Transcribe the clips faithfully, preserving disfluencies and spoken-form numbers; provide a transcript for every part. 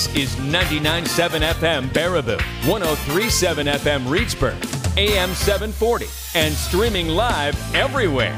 This is ninety-nine point seven F M Baraboo, one oh three point seven F M Reedsburg, A M seven forty, and streaming live everywhere.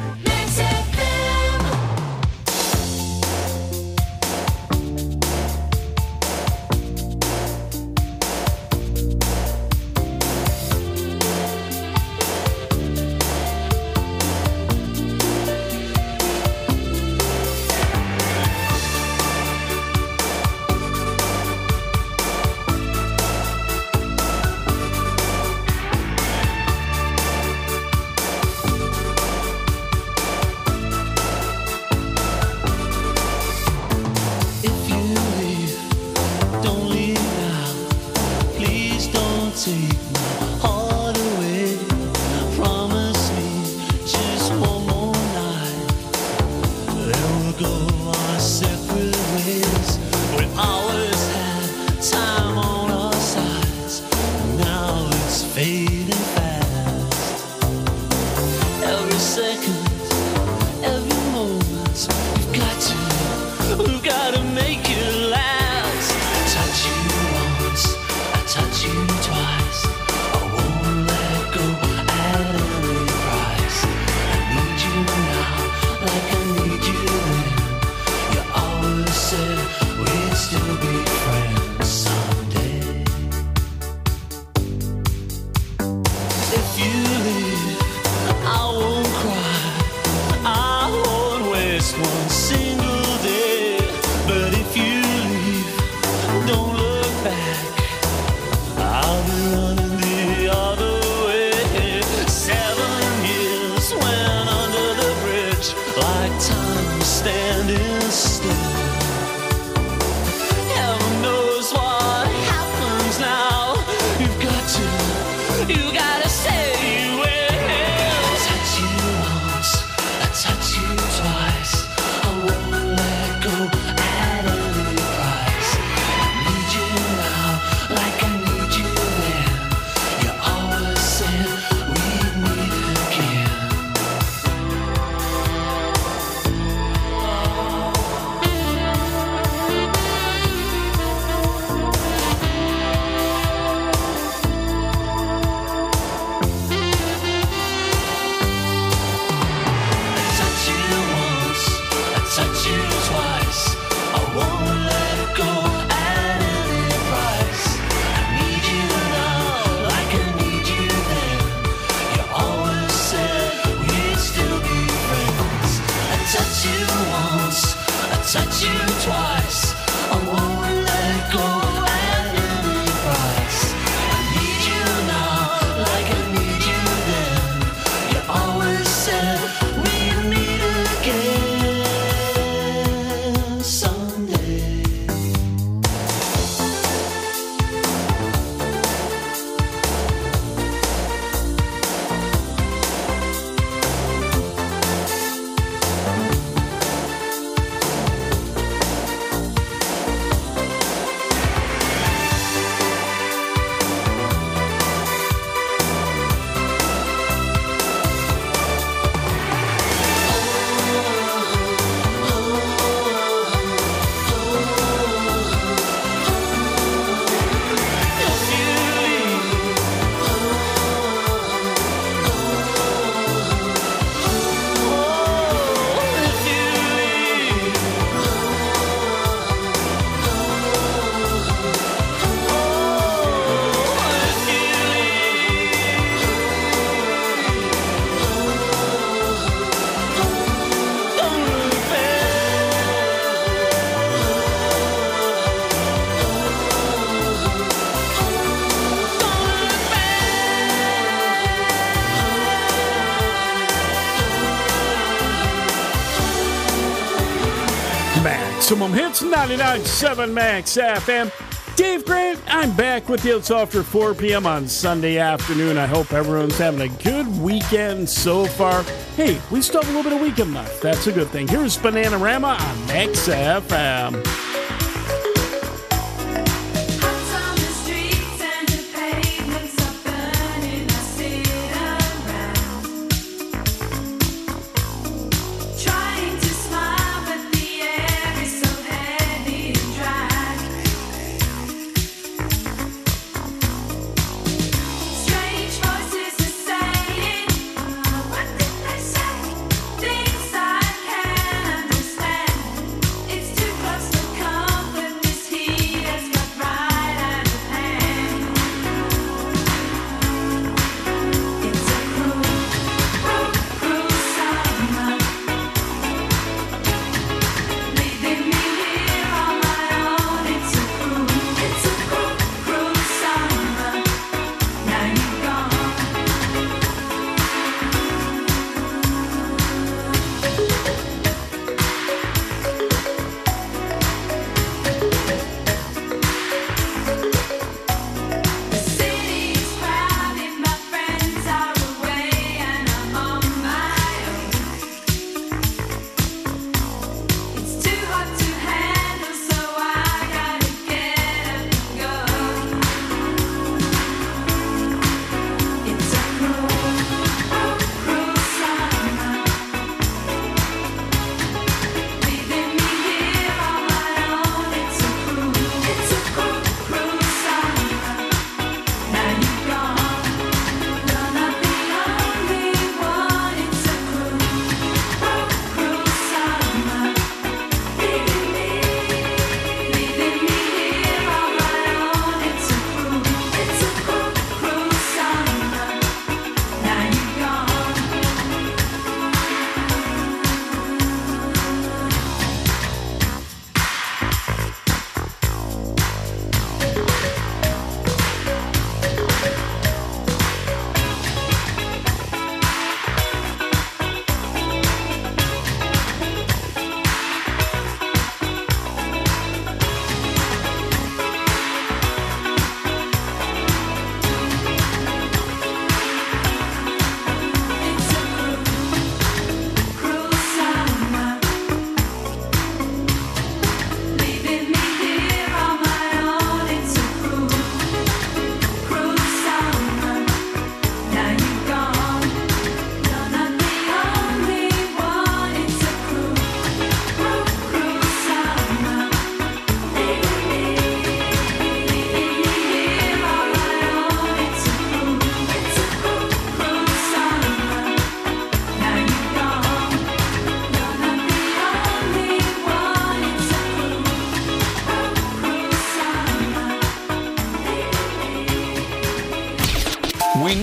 Maximum Hits, ninety-nine point seven Max F M. Dave Grant, I'm back with you. It's after four p.m. on Sunday afternoon. I hope everyone's having a good weekend so far. Hey, we still have a little bit of weekend left. That's a good thing. Here's Bananarama on Max F M. Trying to smile, but the air is so heavy and dry.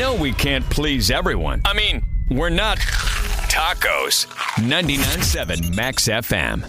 know we can't please everyone. I mean, we're not tacos. ninety-nine point seven Max F M.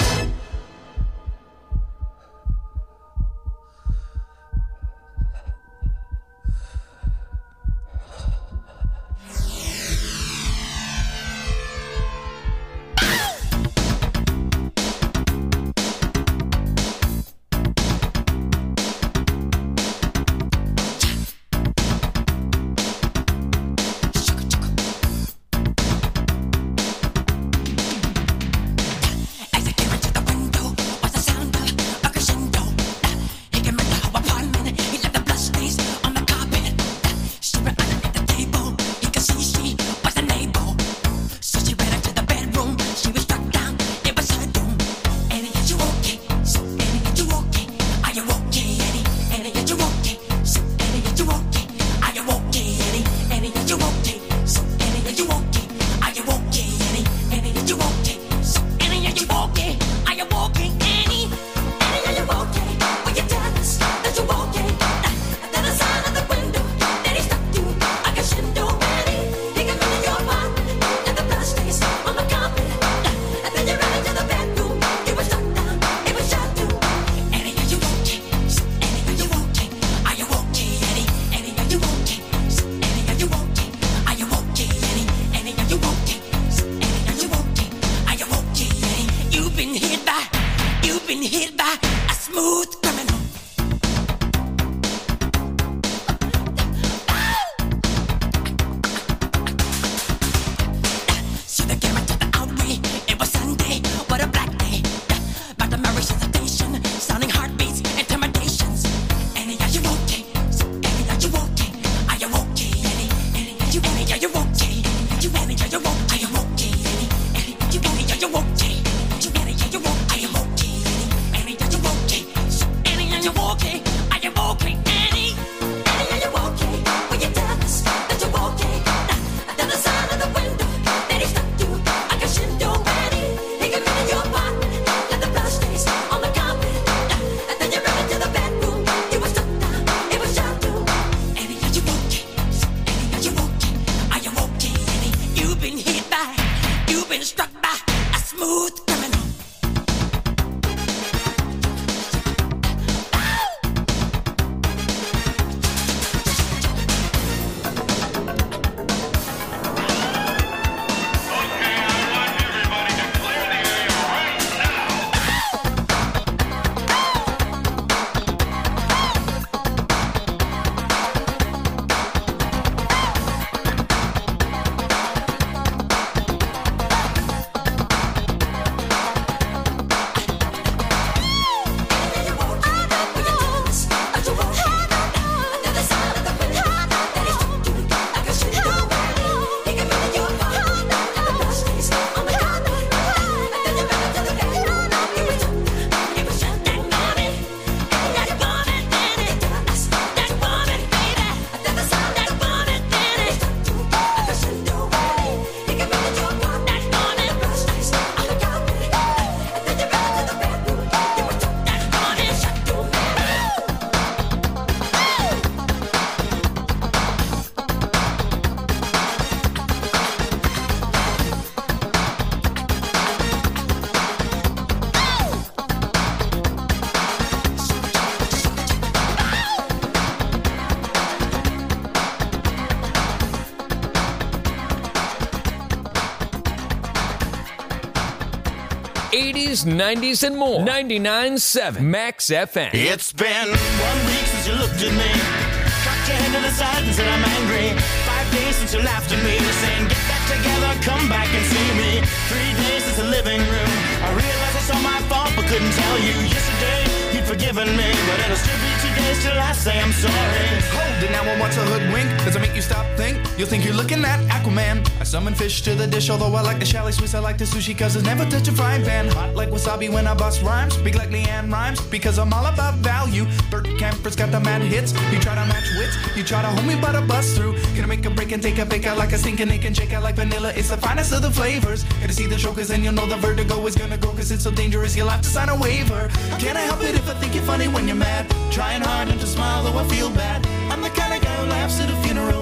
eighties, nineties, and more. ninety-nine point seven Max F M. It's been one week since you looked at me, cocked your head to the side and said I'm angry. Five days since you laughed at me, saying get back together, come back and see me. Three days since the living room, I realized it's all my fault but couldn't tell you. Yesterday you'd forgiven me, but it'll still be two days till I say I'm sorry. Hold it now, I want to hoodwink. Does it make you stop think? You'll think you're looking at Aquaman. I summon fish to the dish, although I like the chalet Swiss, I like the sushi, cause it's never touch a frying pan. Hot like wasabi when I bust rhymes, big like Leanne rhymes, because I'm all about value. Bert Camper's got the mad hits. You try to match wits, you try to hold me but I bust through. Gonna make a break and take a bake out like a stinking ache and shake out like vanilla. It's the finest of the flavors. Gonna see the show cause then you'll know the vertigo is gonna go, cause it's so dangerous you'll have to sign a waiver. Can't I help it if I think you're funny when you're mad? Trying hard not to smile though I feel bad. I'm the kind of guy who laughs at a funeral. Can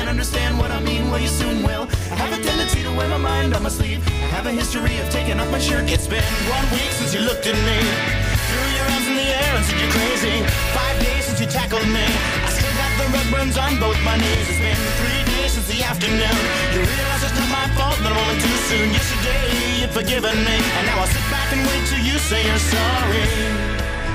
can't understand what I mean, well you soon will. I have a tendency to wear my mind on my sleeve. I have a history of taking off my shirt. It's been one week since you looked at me, threw your arms in the air and said you're crazy. Five days since you tackled me, I still got the rug burns on both my knees. It's been three days since the afternoon. You realize it's not my fault, but I'm only too soon. Yesterday you'd forgiven me, and now I'll sit back and wait till you say you're sorry.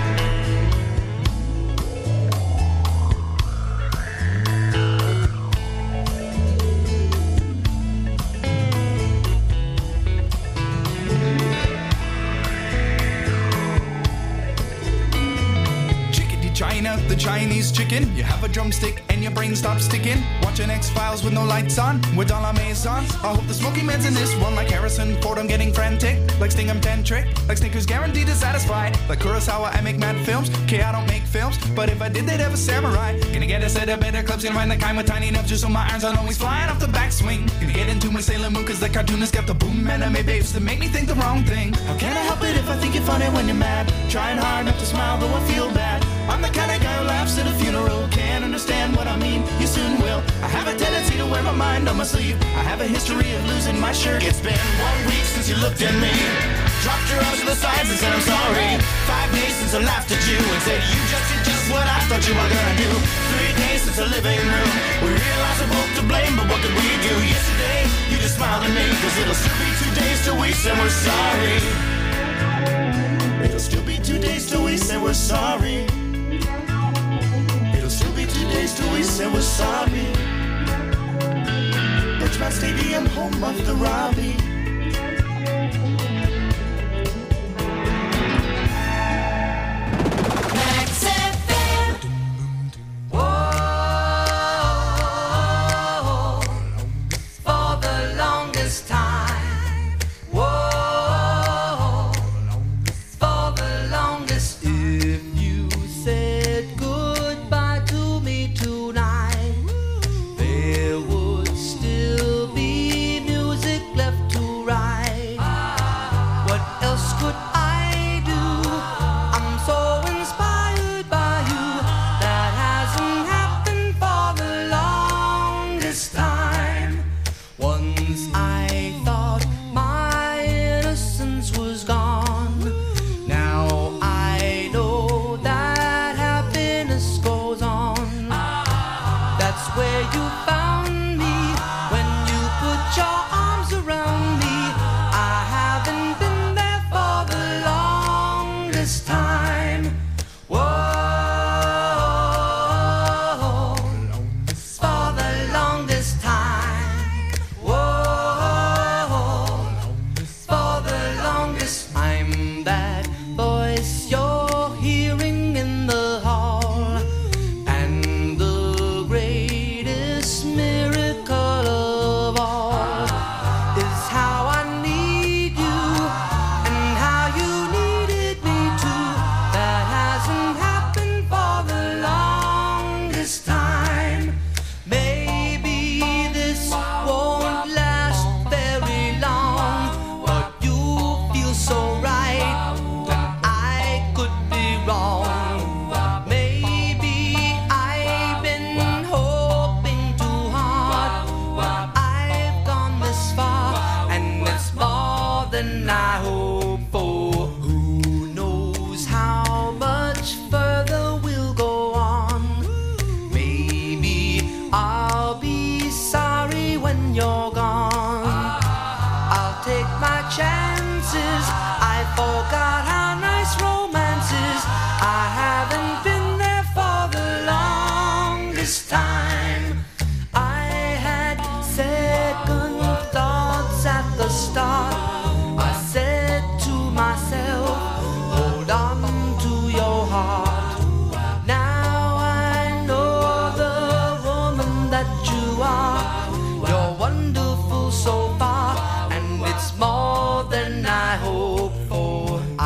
Trying out the Chinese chicken. You have a drumstick and your brain stops ticking. Watching X-Files with no lights on, with all our maze on. I hope the Smoky Man's in this one. Like Harrison Ford, I'm getting frantic. Like Sting, I'm tantric. Like Snickers, guaranteed to satisfy. Like Kurosawa, I make mad films. Okay, I don't make films, but if I did, they'd have a samurai. Gonna get a set of better clips. Gonna find the kind with tiny nubs just so my irons aren't always flying off the backswing. Gonna get into my Sailor Moon, cause the cartoonist got the boom anime babes that make me think the wrong thing. How can I help it if I think you're funny when you're mad? Trying hard not to smile, though I feel bad. I'm the kind of guy who laughs at a funeral. Can't understand what I mean, you soon will. I have a tendency to wear my mind on my sleeve. I have a history of losing my shirt. It's been one week since you looked at me, dropped your arms to the sides and said I'm sorry. Five days since I laughed at you and said you just did just what I thought you were gonna do. Three days since the living room, we realized we're both to blame, but what could we do? Yesterday, you just smiled at me, cause it'll still be two days till we say we're sorry. It'll still be two days till we say we're sorry. It'll still be two days till we say we're sorry. Edgemont Stadium, home of the Robbie. Max F M. Whoa, for the longest time. Whoa, for the longest. If you said goodbye to me tonight, there would still be music left to write. What else could I do? I'm so inspired by you. That hasn't happened for the longest time. Once I thought my innocence was gone. Now I know that happiness goes on. That's where you found me when you put your arms around me. I haven't been there for the longest time. Whoa, for the longest time. Whoa, for the longest. I'm that voice you're hearing in the hall, and the greatest miracle of all is how I need you and how you needed me too. That hasn't happened for the longest time. Maybe this won't last very long, but you feel so right that I could be wrong. Maybe I've been hoping too hard, but I've gone this far, and it's more than I hoped for. Who knows how much further we'll go on? Maybe I'll be sorry when you're gone. I'll take my chances. I forgot how nice romance is. I haven't been there for the longest time. I had second thoughts at the start. I said to myself, hold on to your heart. Now I know the woman that you are. You're wonderful so far, and it's more than I hoped for. I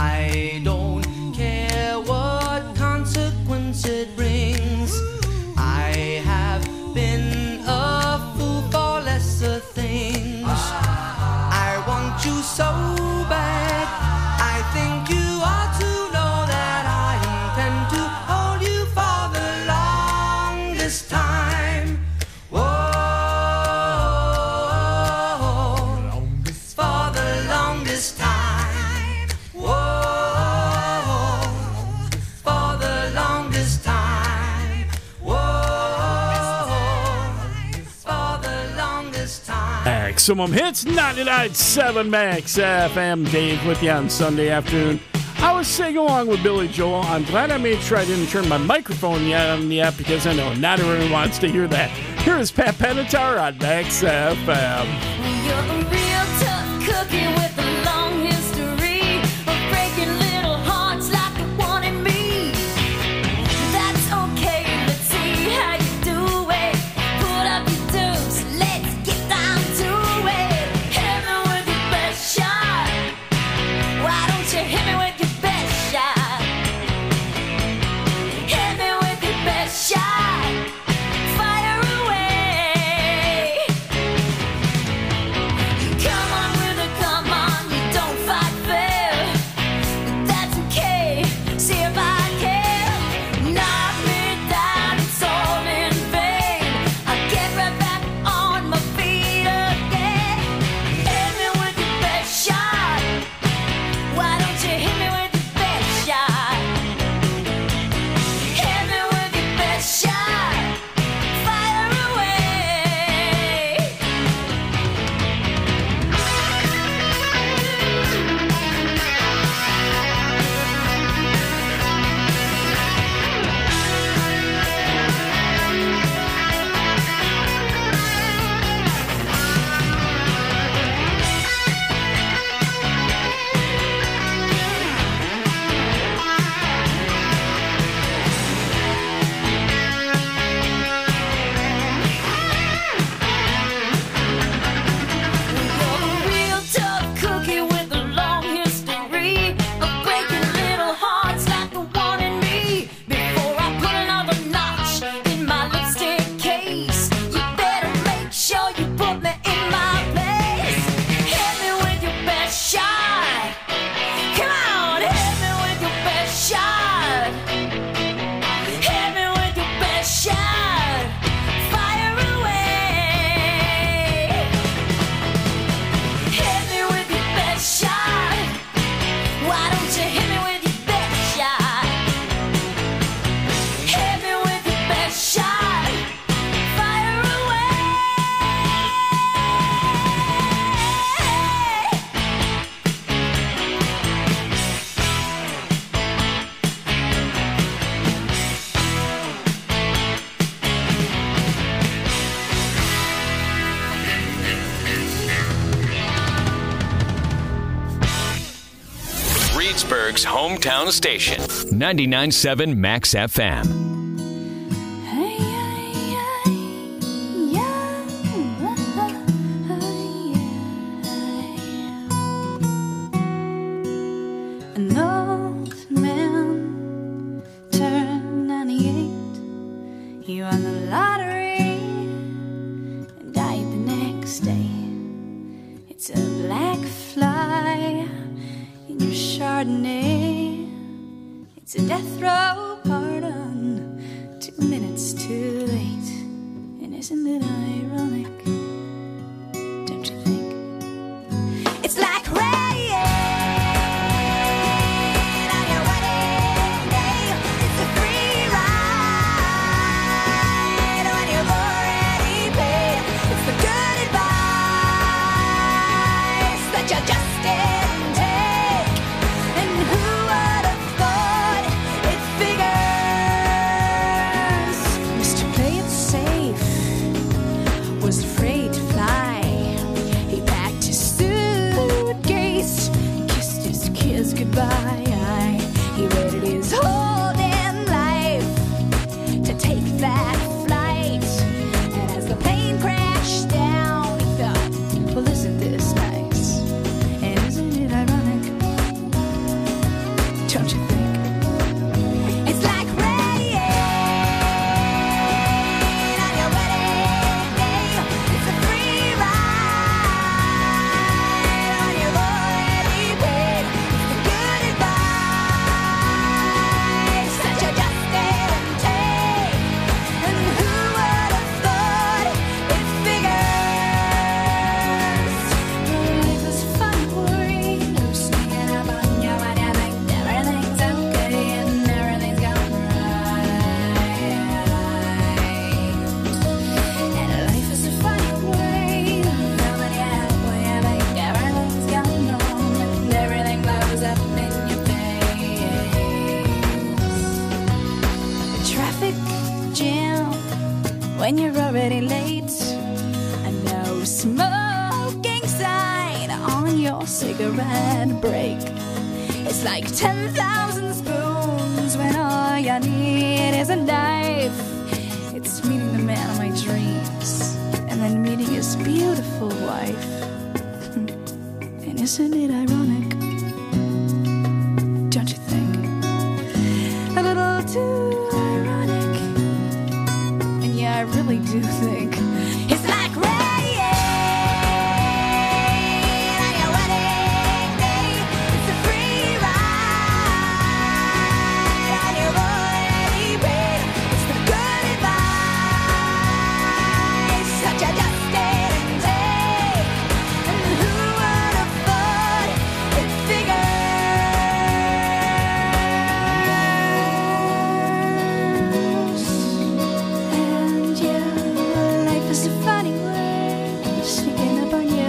this time. Maximum Hits, ninety-nine point seven Max F M. Dave with you on Sunday afternoon. I was singing along with Billy Joel. I'm glad I made sure I didn't turn my microphone yet on yet because I know not everyone wants to hear that. Here is Pat Benatar on Max F M. You're a real tough cookie with a long history of breaking little hearts like the one in me. That's okay, let's see how you do it. Put up your dues, let's get down to it. Hit me with your best shot. Why don't you hit me with your best shot? Hit me with your best shot. Fire away. Come on with a come on, you don't fight fair. But that's okay, see if I can. Knock me down, it's all in vain. I'll get right back on my feet again. Hit me with your best shot. Why don't you hit me with your best shot? Hit me with your best shot. Fire away. You're a real tough cookie with a long history of breaking little hearts like the one in me. Before I put another notch in my lipstick case, you better make sure you put me in my place. Hit me with your best shot. Come on, hit me with your best shot. Hit me with your best shot. Fire away. Hit me with your best shot. Why don't you hit me with your best shot? Hit me with your best shot. Fire away. Reedsburg's hometown station, ninety-nine point seven Max F M. An old man turned ninety-eight. He won the lottery and died the next day. It's a black fly in your Chardonnay. It's a death row pardon, two minutes too late. And isn't it ironic? Don't you think? It's like rain on your wedding day. It's a free ride when you've already paid. It's the good advice that you just didn't take. And who would have thought it figures? Mister Play It Safe was the when you're already late. And no smoking sign on your cigarette break. It's like ten thousand spoons when all you need is a knife. It's meeting the man of my dreams and then meeting his beautiful wife. And isn't it ironic? Don't you think? A little too ironic. And yeah, I really do think it's like rain on your wedding day. It's a free ride on your royally paid. It's the good advice that you just didn't take. And who would have thought it figures? And yeah, life is a funny way of sneaking up on you.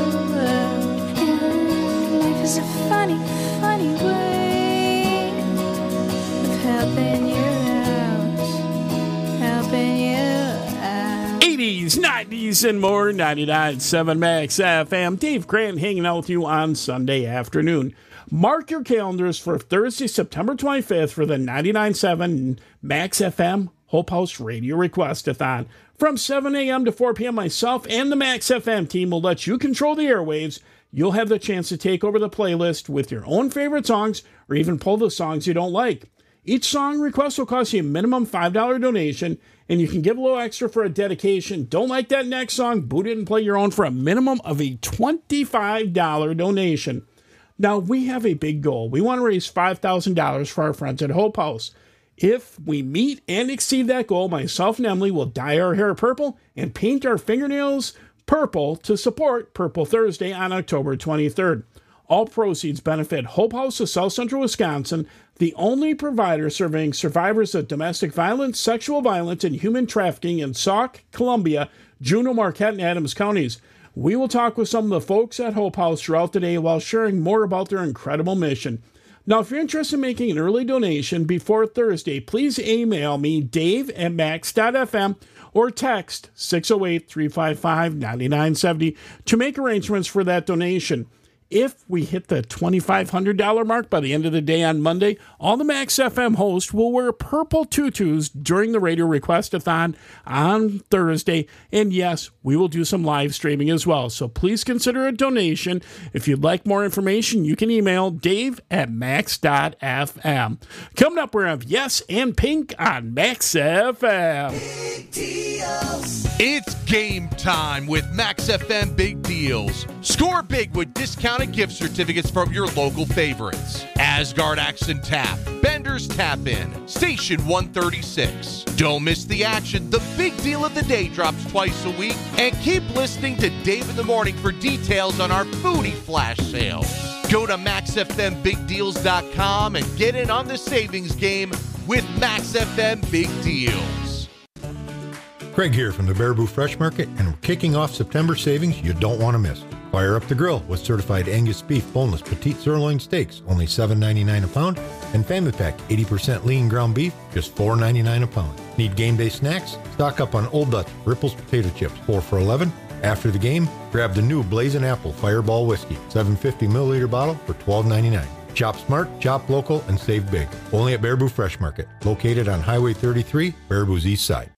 And life is a funny, funny way of helping you out, helping you out. eighties, nineties, and more. ninety-nine point seven Max F M. Dave Grant hanging out with you on Sunday afternoon. Mark your calendars for Thursday, September twenty-fifth for the ninety-nine point seven Max F M Hope House Radio Request-a-thon. From seven a.m. to four p.m., myself and the Max F M team will let you control the airwaves. You'll have the chance to take over the playlist with your own favorite songs or even pull the songs you don't like. Each song request will cost you a minimum five dollars donation, and you can give a little extra for a dedication. Don't like that next song? Boot it and play your own for a minimum of a twenty-five dollars donation. Now, we have a big goal. We want to raise five thousand dollars for our friends at Hope House. If we meet and exceed that goal, myself and Emily will dye our hair purple and paint our fingernails purple to support Purple Thursday on October twenty-third. All proceeds benefit Hope House of South Central Wisconsin, the only provider serving survivors of domestic violence, sexual violence, and human trafficking in Sauk, Columbia, Juneau, Marquette, and Adams counties. We will talk with some of the folks at Hope House throughout the day while sharing more about their incredible mission. Now, if you're interested in making an early donation before Thursday, please email me, Dave at max dot f m, or text six oh eight, three five five, nine nine seven oh to make arrangements for that donation. If we hit the twenty-five hundred dollars mark by the end of the day on Monday, all the Max F M hosts will wear purple tutus during the Radio Request-a-thon on Thursday. And yes, we will do some live streaming as well. So please consider a donation. If you'd like more information, you can email Dave at max dot f m. Coming up, we have Yes and Pink on Max F M. It's game time with Max F M Big Deals. Score big with discounted gift certificates from your local favorites. Asgard Axe and Tap, Bender's Tap In, Station one thirty-six. Don't miss the action. The big deal of the day drops twice a week. And keep listening to Dave in the Morning for details on our foodie flash sales. Go to max f m big deals dot com and get in on the savings game with Max F M Big Deals. Craig here from the Baraboo Fresh Market, and we're kicking off September savings you don't want to miss. Fire up the grill with certified Angus beef boneless petite sirloin steaks, only seven ninety-nine a pound, and Family Pack eighty percent lean ground beef, just four ninety-nine a pound. Need game day snacks? Stock up on Old Dutch Ripples potato chips, four for eleven. After the game, grab the new Blazing Apple Fireball Whiskey, seven fifty milliliter bottle for twelve ninety-nine. Shop smart, shop local, and save big. Only at Baraboo Fresh Market, located on Highway thirty-three, Baraboo's east side.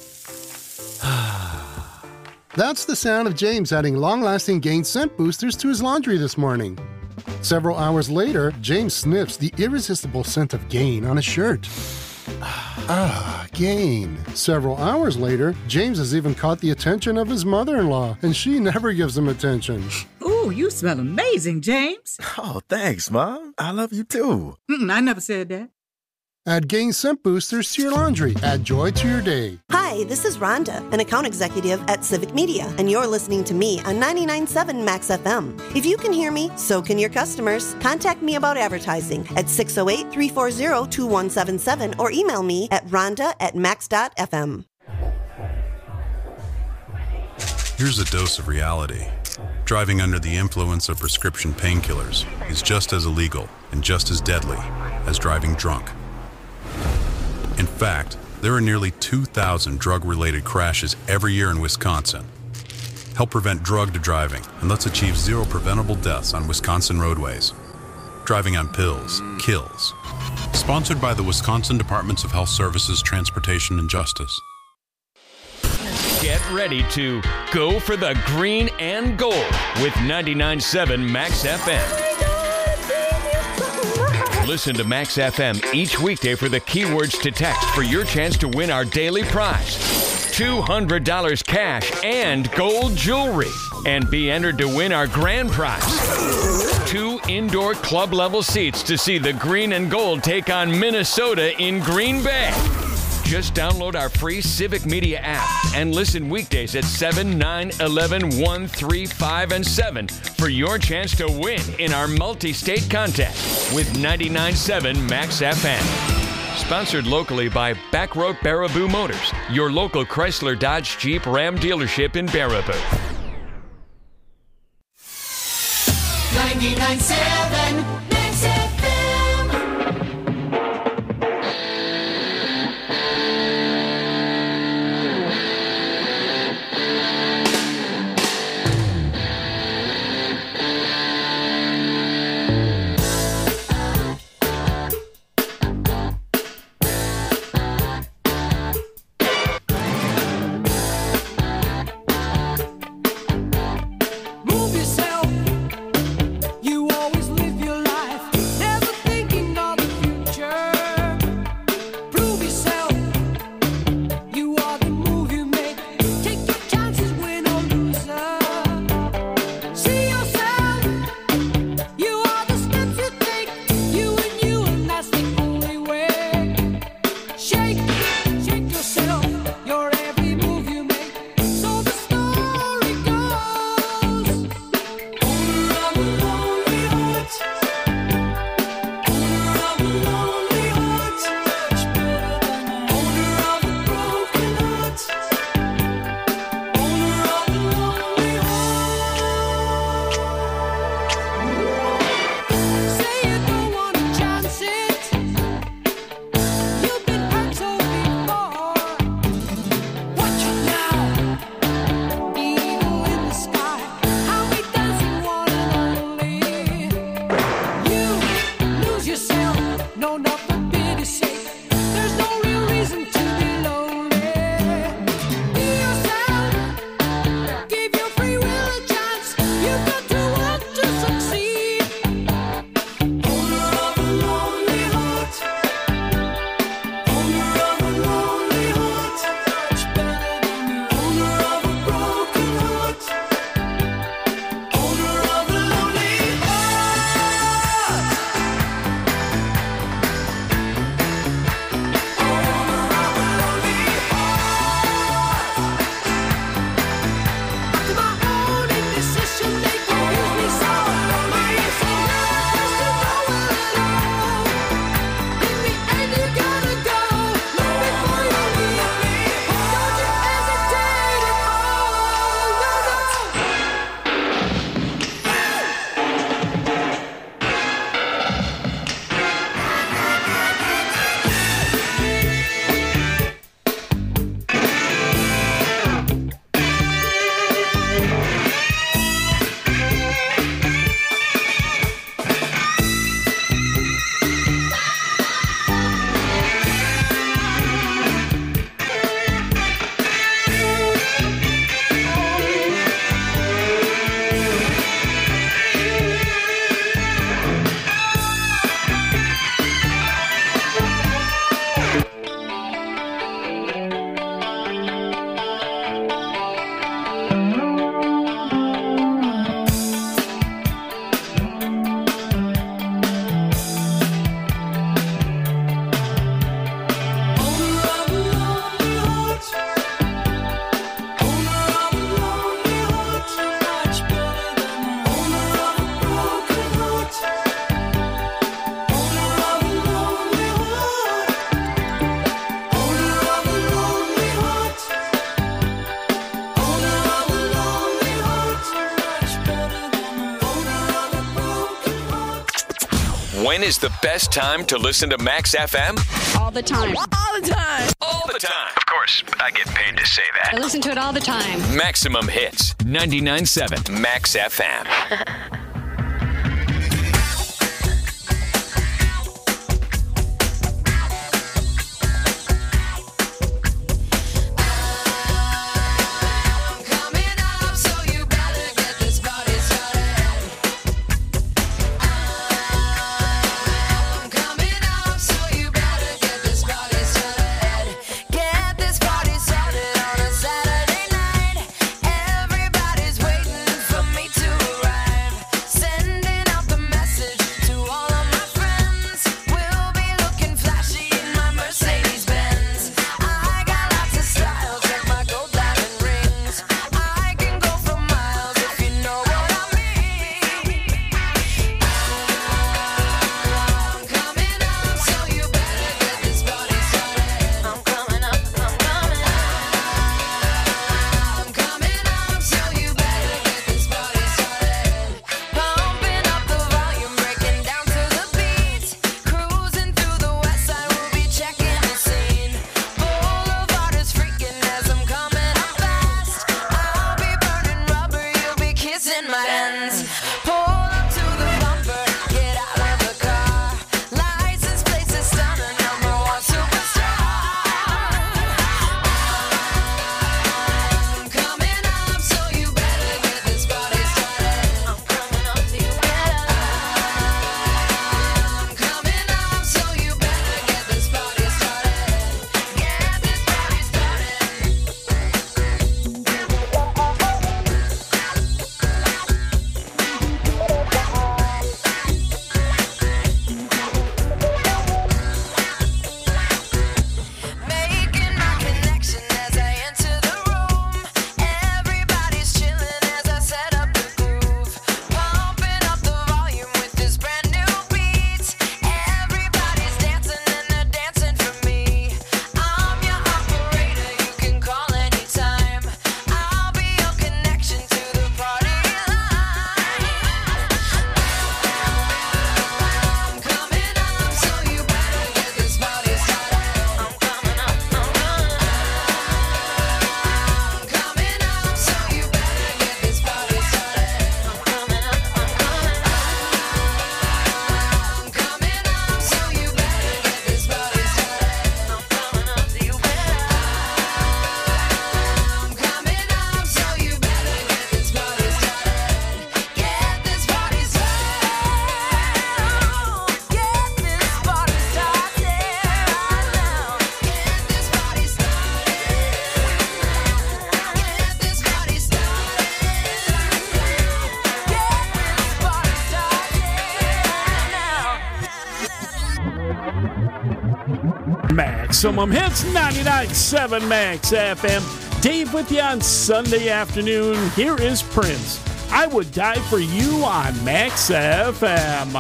That's the sound of James adding long-lasting Gain scent boosters to his laundry this morning. Several hours later, James sniffs the irresistible scent of Gain on his shirt. Ah, Gain. Several hours later, James has even caught the attention of his mother-in-law, and she never gives him attention. Ooh, you smell amazing, James. Oh, thanks, Mom. I love you too. Mm-mm, I never said that. Add Gain scent boosters to your laundry. Add joy to your day. Hi, this is Rhonda, an account executive at Civic Media, and you're listening to me on ninety-nine point seven Max F M. If you can hear me, so can your customers. Contact me about advertising at six oh eight, three four zero, two one seven seven or email me at rhonda at max dot f m. Here's a dose of reality. Driving under the influence of prescription painkillers is just as illegal and just as deadly as driving drunk. In fact, There are nearly two thousand drug-related crashes every year in Wisconsin. Help prevent drug driving, and let's achieve zero preventable deaths on Wisconsin roadways. Driving on pills kills. Sponsored by the Wisconsin Departments of Health Services, Transportation, and Justice. Get ready to go for the green and gold with ninety-nine point seven Max F M. Listen to Max F M each weekday for the keywords to text for your chance to win our daily prize. two hundred dollars cash and gold jewelry. And be entered to win our grand prize. Two indoor club level seats to see the green and gold take on Minnesota in Green Bay. Just download our free Civic Media app and listen weekdays at seven, nine, eleven, one, three, five, and seven for your chance to win in our multi-state contest with ninety-nine point seven Max F M. Sponsored locally by Backroad Baraboo Motors, your local Chrysler Dodge Jeep Ram dealership in Baraboo. ninety-nine point seven Max F M. Move yourself. You always live your life, never thinking of the future. Prove yourself. You are the move you make. Take your chances, win or loser. See yourself. You are the steps you take. You and you, and that's the only way. Shake, shake yourself. Your every move you make. So the story goes. Owner of a lonely heart. Owner of a lonely heart. Owner of a broken heart. Owner of a lonely heart. Say you don't want to chance it. You've been hurt so before. Watch it now. Eagle in the sky. How we dancing one and only. You lose yourself. No, not for pity's sake. There's no real reason to be lonely. Be yourself. Give your free will a chance. You've got to want to succeed. Owner of a lonely heart. Owner of a lonely heart. Owner of a broken heart. Owner of a lonely heart. Owner of a lonely heart. After my own indecision, they confuse me so. My insane love to nowhere at all. In the end, you gotta go. Look before you leave me. Don't you hesitate at all. No, no. Owner of a lonely heart. Owner of a lonely heart. Owner of a broken heart. Owner of a lonely heart. Owner of a lonely heart. Owner of a lonely heart. Owner of a broken heart. When is the best time to listen to Max F M? All the time. All the time. All the time. Of course, I get paid to say I listen to it all the time. Maximum Hits, ninety-nine point seven Max F M. Maximum Hits, ninety-nine point seven Max F M. Dave with you on Sunday afternoon. Here is Prince. I Would Die For You on Max F M.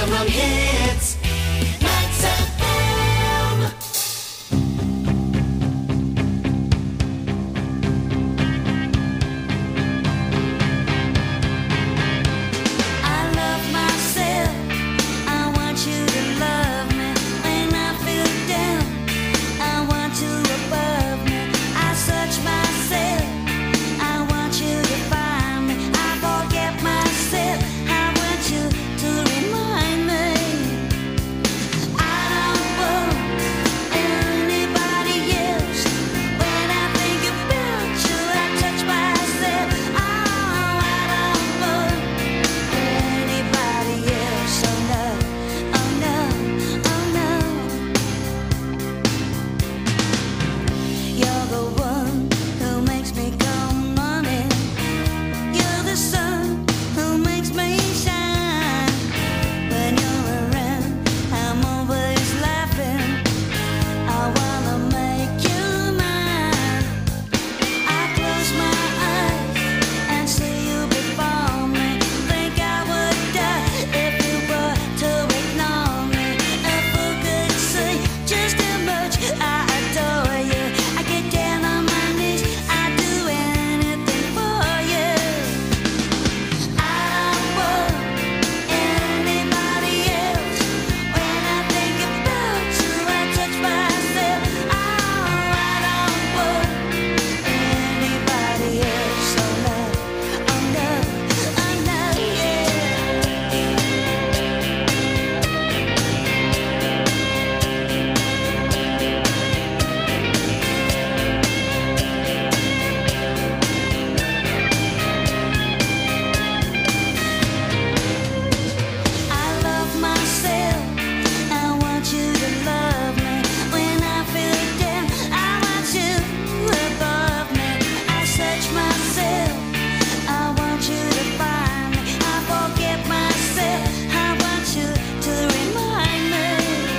Maximum hits. Max F M. I love myself. I want you to love me. When I feel down, I want you above me. I search myself. I want you to find me. I forget myself. I want you to remind me. I don't want anybody else. When I think about you, I touch myself. Oh, I don't want anybody else. Oh no, oh no, oh no. You're the one who makes me come running. You're the sun who makes me shine. When you're around, I'm always laughing. I wanna make you mine. I close my eyes and see you before me. Think I would die if you were to ignore me. If who could see just how much I adore you. I get down on my knees, I do anything for you. I don't want anybody else. When I think about you, I touch myself. Oh, I don't want anybody else. Oh no, oh no, oh no, yeah. I love myself. I want you to love me. When I feel down, I want you above me. I search myself. I want you to find me. I forget myself. I want you to remind me.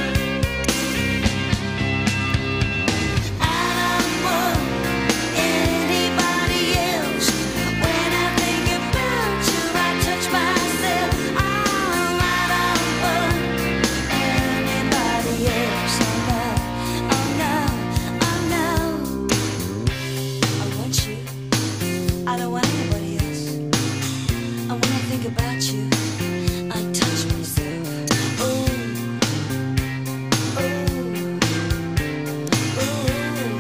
I don't want anybody else. When I think about you, I touch myself. Oh, I don't want anybody else. Oh no, oh no, oh no. I want you. I don't want anybody else. And when I think about you, I touch myself. Oh, oh, oh.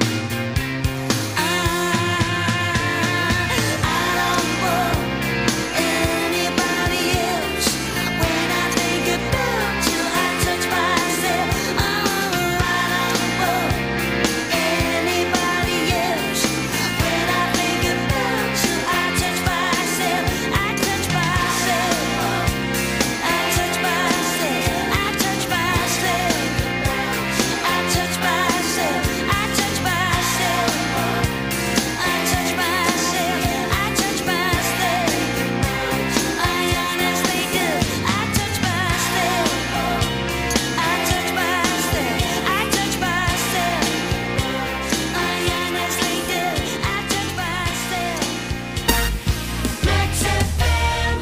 I don't want anybody else. When I think about you, I touch myself. Oh, I don't want anybody else. When I think about you, I touch myself. I touch myself. I touch myself. I touch myself. I touch myself. I touch myself. I touch myself. I touch myself. I honestly do. I touch myself. I touch myself. I touch myself. I honestly do. I touch myself. Max F M.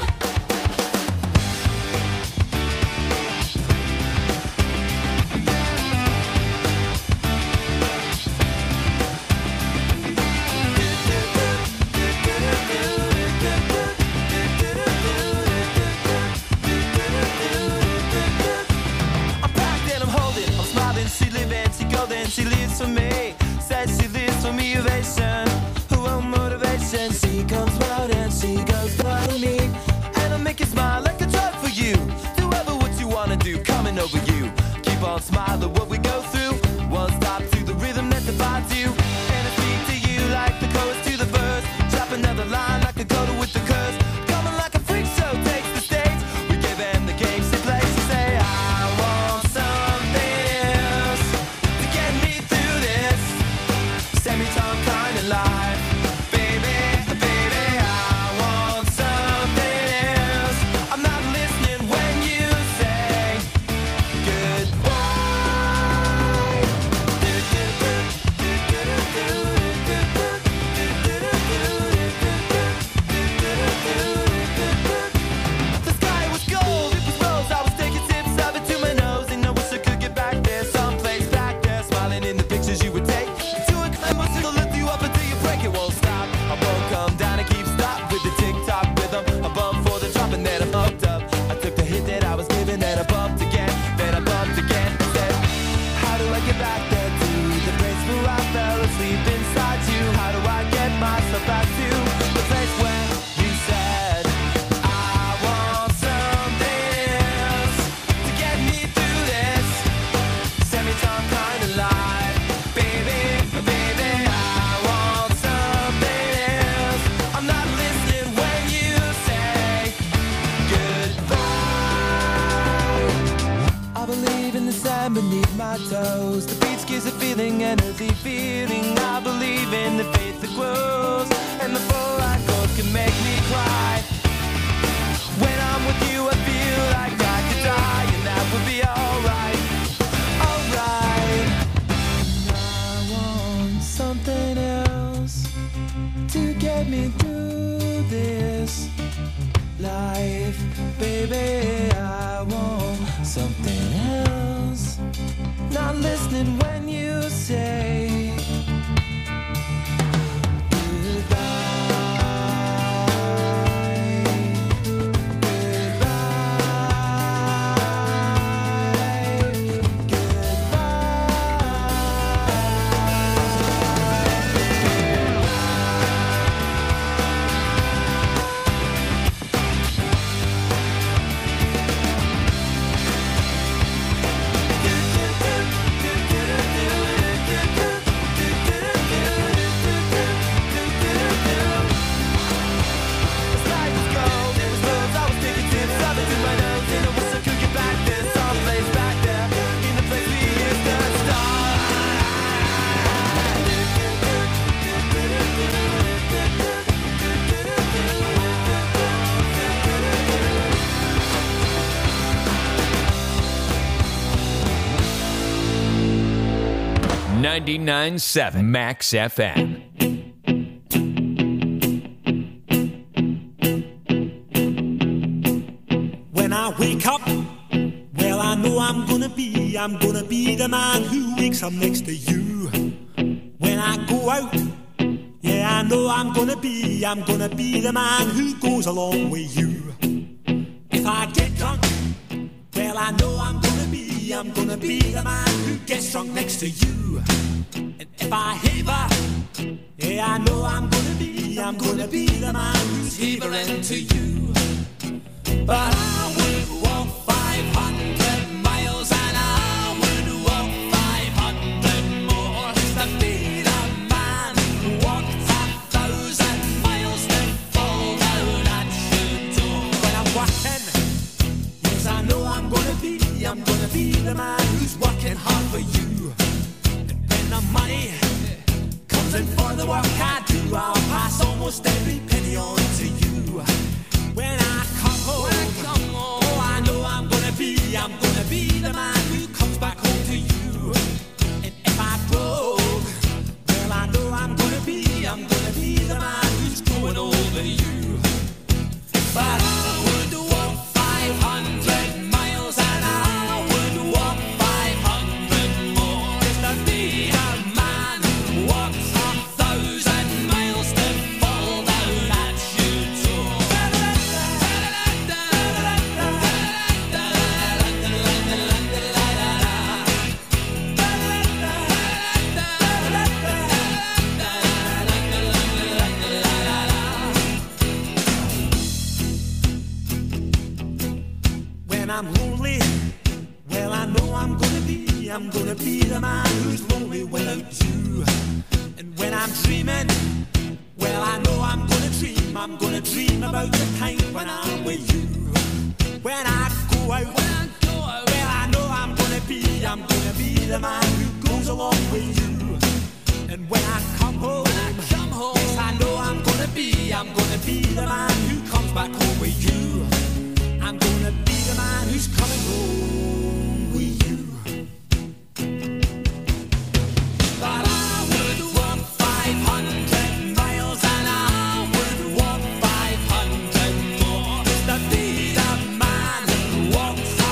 I'm packed and I'm holding, I'm smiling, she living, she golden, she lives for me. Says she lives for me, ovation, her own motivation. She comes round and she goes for me, and I make you smile like a drug for you. Do ever what you wanna do, coming over you. Keep on smiling, what we go through. One stop to the rhythm that divides you, and I speak to you like the chorus to the verse. Drop another line like a coda with the curse. Coming like a freak show takes the stage. We give them the game she plays. She say, I want something else to get me through this semi-tongue kind of life. Baby, baby, I want something else. I'm not listening when you say goodbye. sand beneath my toes. The beach gives a feeling, energy feeling. I believe in the faith that grows, and the full light goes can make me cry. When I'm with you, I feel like I could die, and that would be alright, alright. I want something else to get me through this life, baby. I want something else. Not listening when you say ninety-nine point seven Max F M. When I wake up, well, I know I'm gonna be, I'm gonna be the man who wakes up next to you. When I go out, yeah, I know I'm gonna be, I'm gonna be the man who goes along with you. If I get drunk, well, I know I'm gonna be, I'm gonna be the man who gets drunk next to you. And if I haver, yeah, I know I'm gonna be, I'm gonna be the man who's havering to you. But I would walk five hundred miles and I would walk five hundred more just to be the man who walked a thousand miles to fall down at your door. When I'm working, yes, I know I'm gonna be, I'm gonna be the man who's working hard for you. And when the money comes in for the work I do, I'll pass almost every penny on to you. When I come home, oh, I know I'm gonna be, I'm gonna be the man who comes back home to you. And if I broke, well, I know I'm gonna be, I'm gonna be the man who's growing over you. But I would walk five hundred miles and I would walk five hundred more just to be a man who walks a thousand miles to fall down at your door. When I'm lonely, well, I know I'm gonna be, I'm gonna be the man who's lonely without you. And when I'm dreaming, well, I know I'm gonna dream, I'm gonna dream about the time when I'm with you. When I go out, when I go out, well, I know I'm gonna be, I'm gonna be the man who goes along with you. And when I come home, when I come home, yes, I know I'm gonna be, I'm gonna be the man who comes back home with you. I'm gonna be the man who's coming home with you. But I would walk five hundred miles and I would walk five hundred more just to be the man who walks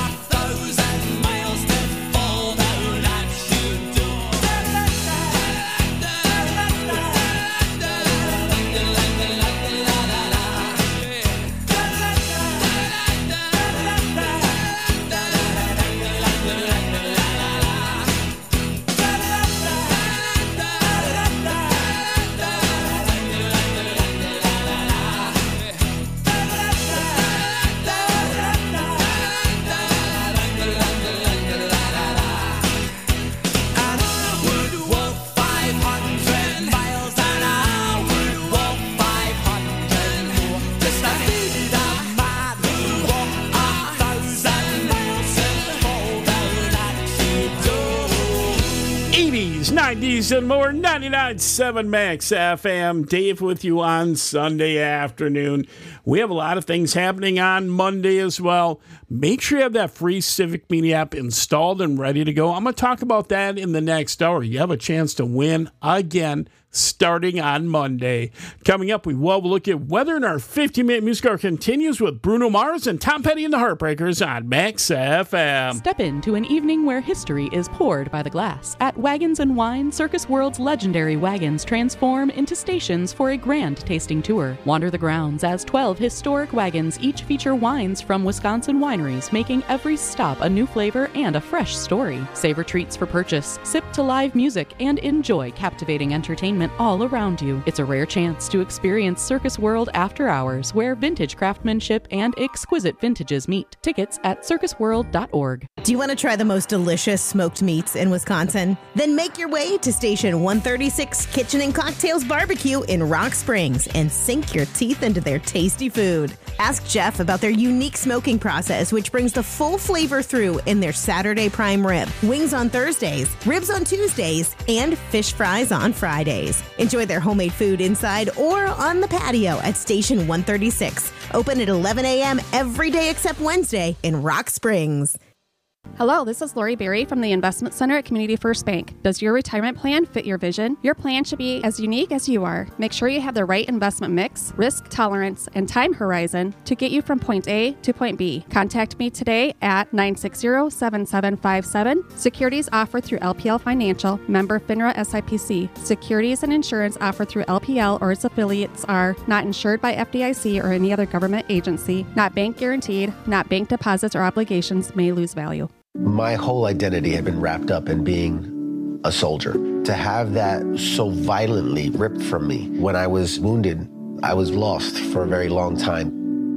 nineties, and more. ninety-nine point seven Max F M. Dave with you on Sunday afternoon. We have a lot of things happening on Monday as well. Make sure you have that free Civic Media app installed and ready to go. I'm going to talk about that in the next hour. You have a chance to win again starting on Monday. Coming up, we will look at weather, and our fifty-minute music hour continues with Bruno Mars and Tom Petty and the Heartbreakers on Max F M. Step into an evening where history is poured by the glass. At Wagons and Wine, Circus World's legendary wagons transform into stations for a grand tasting tour. Wander the grounds as twelve historic wagons each feature wines from Wisconsin wineries, making every stop a new flavor and a fresh story. Savor treats for purchase, sip to live music, and enjoy captivating entertainment all around you. It's a rare chance to experience Circus World after hours, where vintage craftsmanship and exquisite vintages meet. Tickets at circus world dot org. Do you want to try the most delicious smoked meats in Wisconsin? Then make your way to Station one thirty-six Kitchen and Cocktails Barbecue in Rock Springs and sink your teeth into their tasty food. Ask Jeff about their unique smoking process, which brings the full flavor through in their Saturday prime rib, wings on Thursdays, ribs on Tuesdays, and fish fries on Fridays. Enjoy their homemade food inside or on the patio at Station one thirty-six. Open at eleven a.m. every day except Wednesday in Rock Springs. Hello, this is Lori Berry from the Investment Center at Community First Bank. Does your retirement plan fit your vision? Your plan should be as unique as you are. Make sure you have the right investment mix, risk tolerance, and time horizon to get you from point A to point B. Contact me today at nine six zero, seven seven five seven. Securities offered through L P L Financial, member FINRA S I P C. Securities and insurance offered through L P L or its affiliates are not insured by F D I C or any other government agency, not bank guaranteed, not bank deposits or obligations may lose value. My whole identity had been wrapped up in being a soldier. To have that so violently ripped from me when I was wounded, I was lost for a very long time.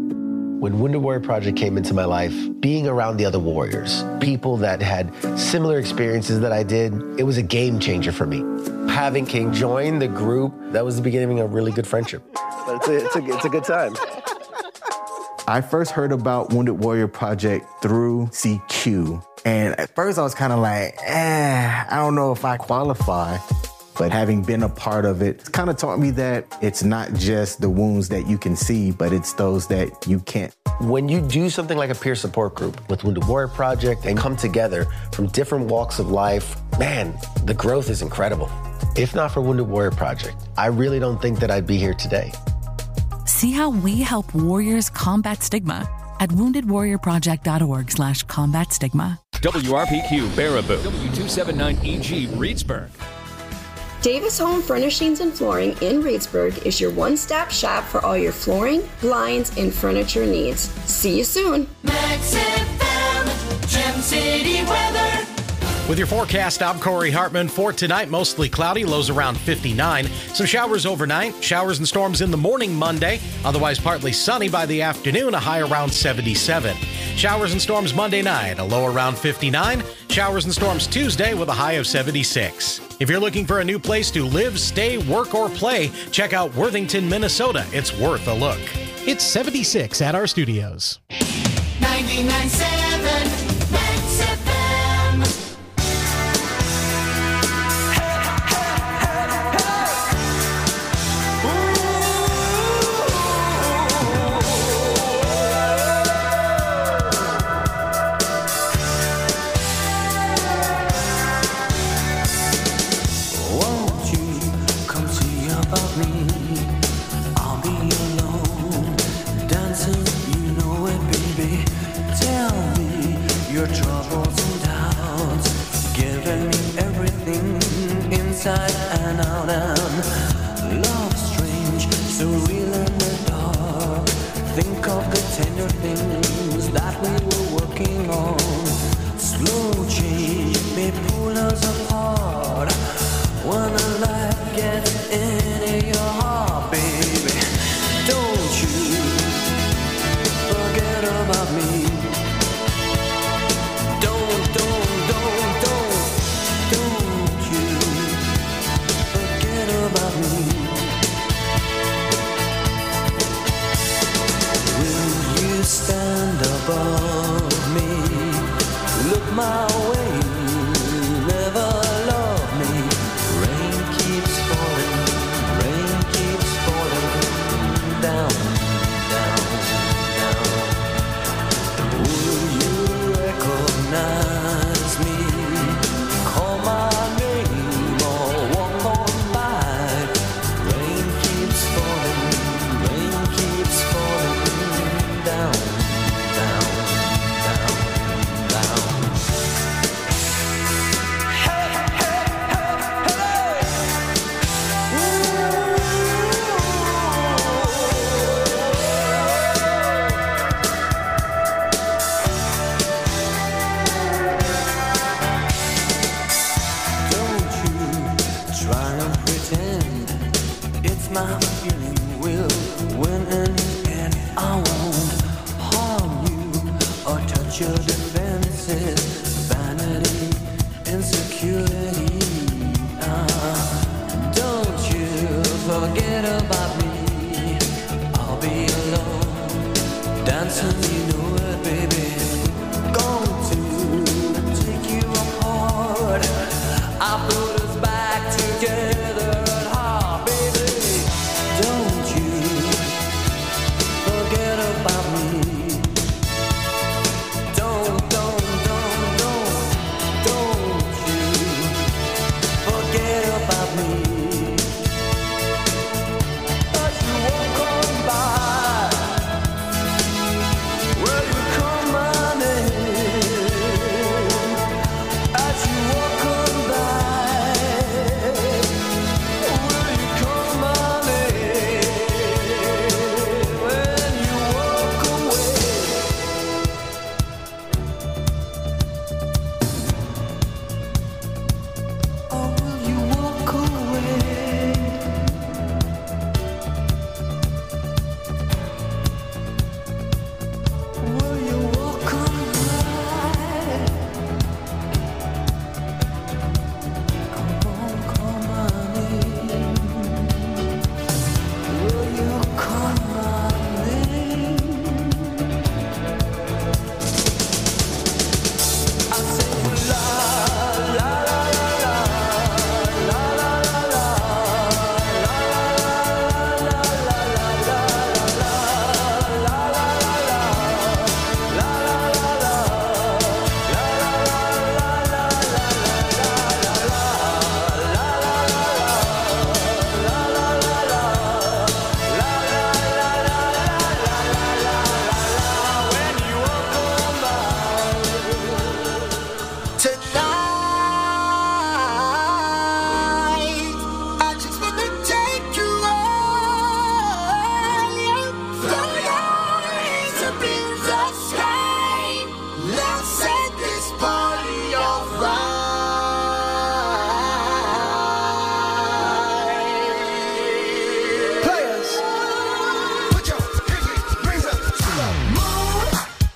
When Wounded Warrior Project came into my life, being around the other warriors, people that had similar experiences that I did, it was a game changer for me. Having King join the group, that was the beginning of a really good friendship. But it's a, it's a, it's a good time. I first heard about Wounded Warrior Project through C Q. And at first I was kind of like, eh, I don't know if I qualify. But having been a part of it, it's kind of taught me that it's not just the wounds that you can see, but it's those that you can't. When you do something like a peer support group with Wounded Warrior Project and come together from different walks of life, man, the growth is incredible. If not for Wounded Warrior Project, I really don't think that I'd be here today. See how we help warriors combat stigma at wounded warrior project dot org slash combat stigma. W R P Q Baraboo, W two seventy-nine E G Reedsburg. Davis Home Furnishings and Flooring in Reedsburg is your one-stop shop for all your flooring, blinds, and furniture needs. See you soon. Max F M, Gem City weather. With your forecast, I'm Corey Hartman. For tonight, mostly cloudy, lows around fifty-nine. Some showers overnight, showers and storms in the morning Monday. Otherwise, partly sunny by the afternoon, a high around seventy-seven. Showers and storms Monday night, a low around fifty-nine. Showers and storms Tuesday with a high of seventy-six. If you're looking for a new place to live, stay, work, or play, check out Worthington, Minnesota. It's worth a look. It's seventy-six at our studios. ninety-nine point seven Max F M. Inside and out and love strange, so real in the dark. Think of the tender things that we were working on. Slow change may pull us apart when a life gets into your heart, baby. Don't you forget about me. Don't, don't, don't, don't, don't you about me. Will you stand above me? Look my way, never love me. my feeling will win in the end. I won't harm you or touch your defenses. Vanity, insecurity. Uh, don't you forget about me. I'll be alone, dancing, you know it, baby. Going to take you apart. I put us back together at heart, baby. Don't you forget about me. Don't, don't, don't, don't, don't you forget about me. As you walk on by, will you call my name? As you walk on by, will you call my name? When you walk away, oh, will you walk away? Will you walk on by? Come on, call my name. Will you call my name? I say la la la la la la la la Tonight, I just wanna take you higher. Throw your hands up in the sky. Let's set this party alright. Players, put your pinky rings up to the moon.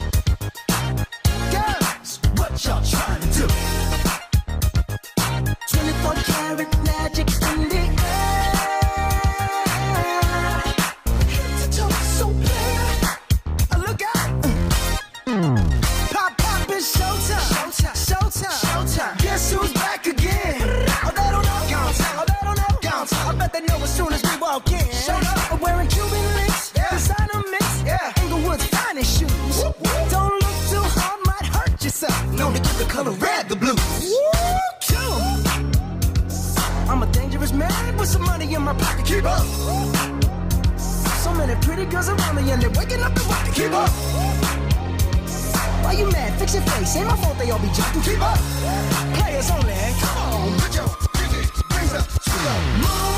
Girls, what y'all trying to do? twenty-four karat magic in the air. Head to toe, so clear. Oh, look out. Pop, pop, it's showtime. Showtime. Showtime. Showtime. Guess who's back again? Oh, they don't know. Oh, they don't know. I bet they know as soon as we walk in. Showed up. I'm wearing Cuban links. Designer mix. Inglewood's finest shoes. Don't look too hard, might hurt yourself. Known to give the color red the blues. I'm a dangerous man with some money in my pocket. Keep up. So many pretty girls around me and they're waking up the rocket. Keep up. Why you mad? Fix your face. Ain't my fault they all be jocking. Keep up. Players only. Come on, put your pinky rings up to the moon.